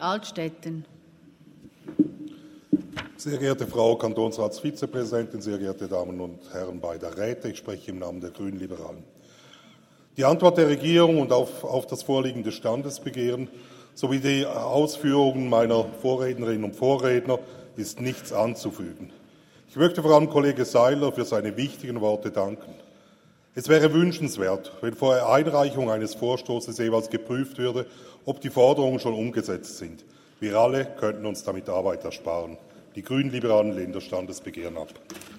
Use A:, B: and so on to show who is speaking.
A: Altstetten.
B: Sehr geehrte Frau Kantonsratsvizepräsidentin, sehr geehrte Damen und Herren beider Räte, ich spreche im Namen der Grünliberalen. Die Antwort der Regierung und auf das vorliegende Standesbegehren sowie die Ausführungen meiner Vorrednerinnen und Vorredner ist nichts anzufügen. Ich möchte vor allem Kollege Seiler für seine wichtigen Worte danken. Es wäre wünschenswert, wenn vor der Einreichung eines Vorstoßes jeweils geprüft würde, ob die Forderungen schon umgesetzt sind. Wir alle könnten uns damit Arbeit ersparen. Die Grünliberalen lehnen das Standesbegehren ab.